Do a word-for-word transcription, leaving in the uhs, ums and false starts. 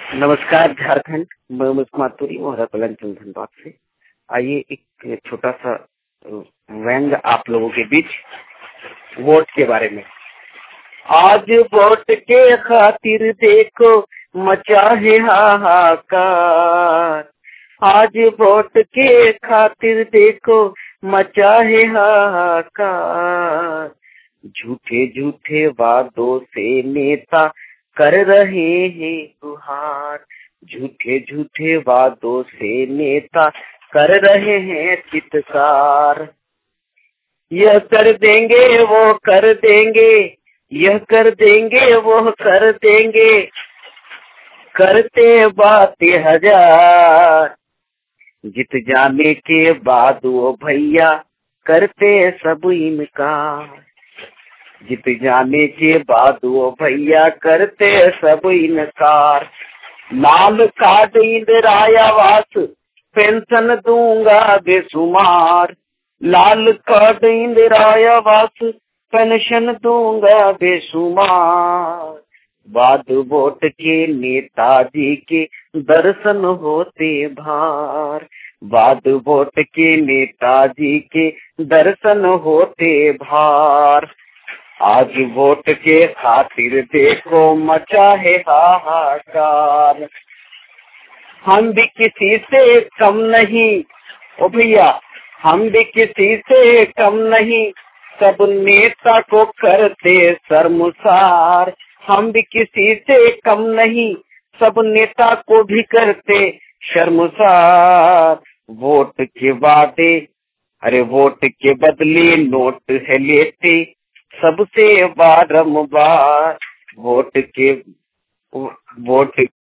नमस्कार झारखंड, मैं उमेश माथुरी मोहरा धनबाद से। आइए एक छोटा सा व्यंग आप लोगों के बीच वोट के बारे में। आज वोट के खातिर देखो मचा है हाहाकार, आज वोट के खातिर देखो मचा है हाहाकार। झूठे झूठे वादों से नेता कर रहे हैं गुहार, झूठे झूठे वादों से नेता कर रहे हैं चित्कार। यह कर देंगे वो कर देंगे, यह कर देंगे वो कर देंगे, करते बातें हजार। जीत जाने के बाद वो भैया करते सब इनकार, जीत जाने के बाद वो भैया करते सब इनकार। लाल कार्ड इंदिरायावास पेंशन दूंगा बेशुमार, लाल कार्ड इंदिरायावास पेंशन दूंगा बेशुमार। बाद वोट के नेताजी के दर्शन होते भार, बाद वोट के नेताजी के दर्शन होते भार। आज वोट के खातिर देखो मचा है हाहाकार। हम भी किसी से कम नहीं ओ भैया, हम भी किसी से कम नहीं, सब नेता को करते शर्मसार। हम भी किसी से कम नहीं, सब नेता को भी करते शर्मसार। वोट के वादे, अरे वोट के बदले नोट है लेते सबसे बारंबार। वोट के वोट